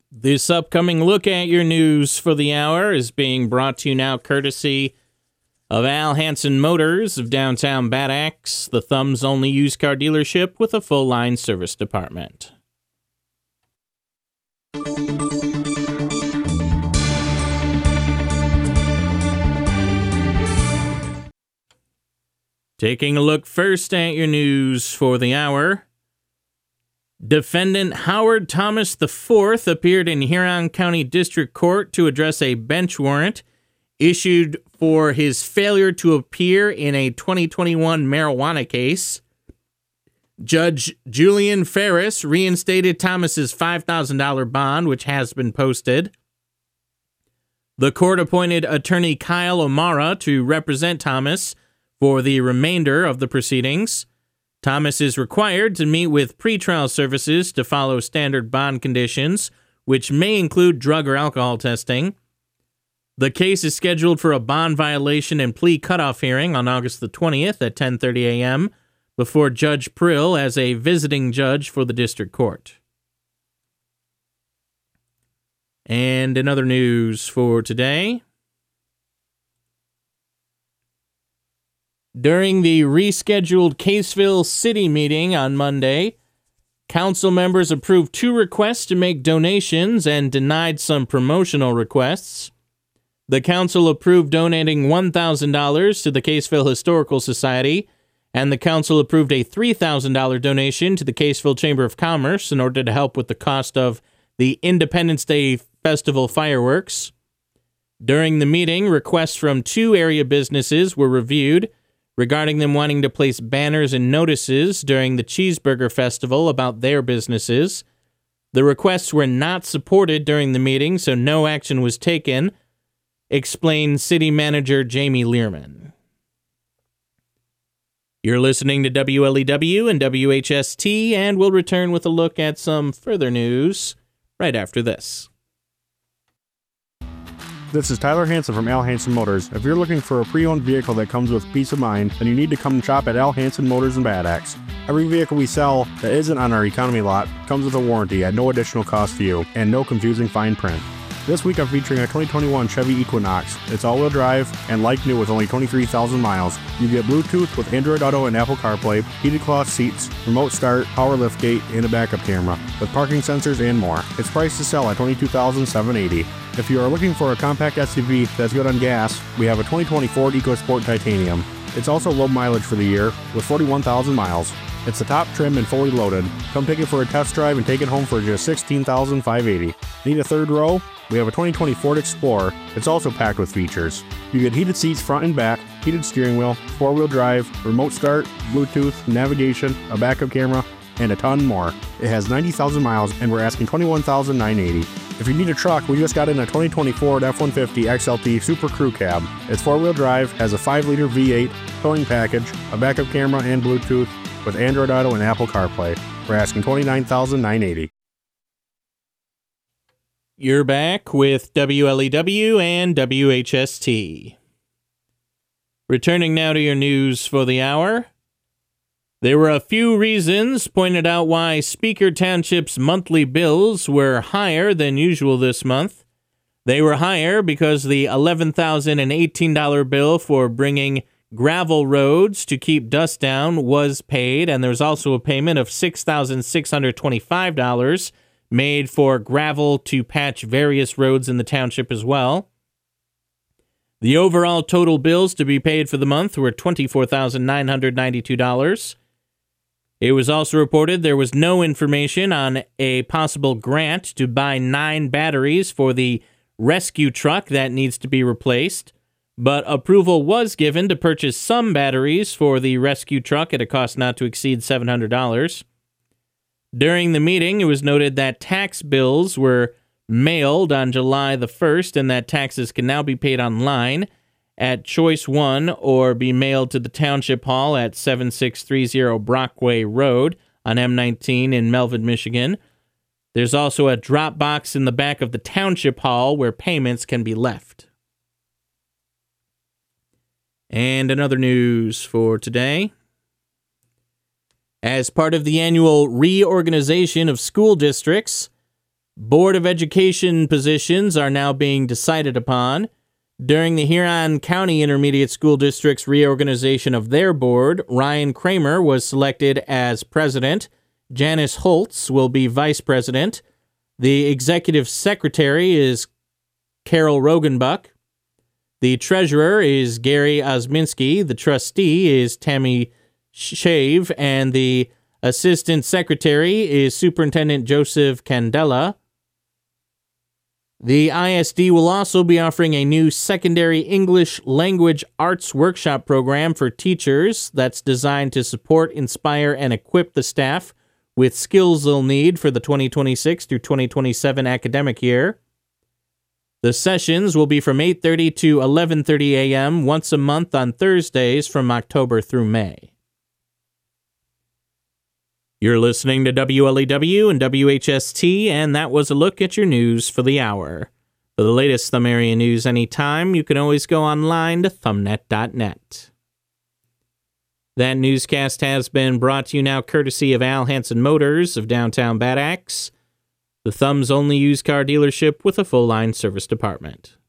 This upcoming look at your news for the hour is being brought to you now courtesy of Al Hansen Motors of downtown Bad Axe, the Thumb's only used car dealership with a full-line service department. Taking a look first at your news for the hour. Defendant Howard Thomas IV appeared in Huron County District Court to address a bench warrant issued for his failure to appear in a 2021 marijuana case. Judge Julian Ferris reinstated Thomas's $5,000 bond, which has been posted. The court appointed attorney Kyle O'Mara to represent Thomas for the remainder of the proceedings. Thomas is required to meet with pretrial services to follow standard bond conditions, which may include drug or alcohol testing. The case is scheduled for a bond violation and plea cutoff hearing on August the 20th at 10:30 a.m. before Judge Prill as a visiting judge for the district court. And in other news for today, during the rescheduled Caseville City meeting on Monday, council members approved 2 requests to make donations and denied some promotional requests. The council approved donating $1,000 to the Caseville Historical Society, and the council approved a $3,000 donation to the Caseville Chamber of Commerce in order to help with the cost of the Independence Day Festival fireworks. During the meeting, requests from 2 area businesses were reviewed regarding them wanting to place banners and notices during the Cheeseburger Festival about their businesses. The requests were not supported during the meeting, so no action was taken, explained City Manager Jamie Learman. You're listening to WLEW and WHST, and we'll return with a look at some further news right after this. This is Tyler Hansen from Al Hansen Motors. If you're looking for a pre-owned vehicle that comes with peace of mind, then you need to come shop at Al Hansen Motors in Bad Axe. Every vehicle we sell that isn't on our economy lot comes with a warranty at no additional cost to you and no confusing fine print. This week I'm featuring a 2021 Chevy Equinox. It's all-wheel drive and like new with only 23,000 miles. You get Bluetooth with Android Auto and Apple CarPlay, heated cloth seats, remote start, power liftgate, and a backup camera with parking sensors and more. It's priced to sell at $22,780. If you are looking for a compact SUV that's good on gas, we have a 2020 Ford EcoSport Titanium. It's also low mileage for the year with 41,000 miles. It's the top trim and fully loaded. Come take it for a test drive and take it home for just $16,580. Need a third row? We have a 2020 Ford Explorer. It's also packed with features. You get heated seats front and back, heated steering wheel, 4-wheel drive, remote start, Bluetooth, navigation, a backup camera, and a ton more. It has 90,000 miles and we're asking $21,980. If you need a truck, we just got in a 2020 Ford F-150 XLT Super Crew Cab. It's 4-wheel drive, has a 5-liter V8, towing package, a backup camera, and Bluetooth with Android Auto and Apple CarPlay. We're asking $29,980. You're back with WLEW and WHST. Returning now to your news for the hour. There were a few reasons pointed out why Speaker Township's monthly bills were higher than usual this month. They were higher because the $11,018 bill for bringing gravel roads to keep dust down was paid, and there was also a payment of $6,625 made for gravel to patch various roads in the township as well. The overall total bills to be paid for the month were $24,992. It was also reported there was no information on a possible grant to buy 9 batteries for the rescue truck that needs to be replaced, but approval was given to purchase some batteries for the rescue truck at a cost not to exceed $700. During the meeting, it was noted that tax bills were mailed on July the 1st and that taxes can now be paid online at Choice 1 or be mailed to the Township Hall at 7630 Brockway Road on M19 in Melvin, Michigan. There's also a drop box in the back of the Township Hall where payments can be left. And another news for today. As part of the annual reorganization of school districts, Board of Education positions are now being decided upon. During the Huron County Intermediate School District's reorganization of their board, Ryan Kramer was selected as president. Janice Holtz will be vice president. The executive secretary is Carol Rogenbuck. The treasurer is Gary Osminski. The trustee is Tammy Shave. And the assistant secretary is Superintendent Joseph Candela. The ISD will also be offering a new secondary English language arts workshop program for teachers that's designed to support, inspire, and equip the staff with skills they'll need for the 2026 through 2027 academic year. The sessions will be from 8:30 to 11:30 a.m. once a month on Thursdays from October through May. You're listening to WLEW and WHST, and that was a look at your news for the hour. For the latest Thumb Area news anytime, you can always go online to thumbnet.net. That newscast has been brought to you now courtesy of Al Hansen Motors of downtown Bad Axe, the Thumb's only used car dealership with a full-line service department.